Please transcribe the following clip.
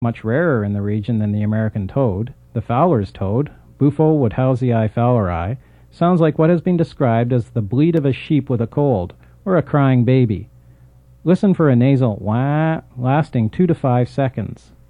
much rarer in the region than the American toad. The Fowler's toad, Bufo woodhousei fowleri, sounds like what has been described as the bleat of a sheep with a cold, or a crying baby. Listen for a nasal wah lasting 2 to 5 seconds.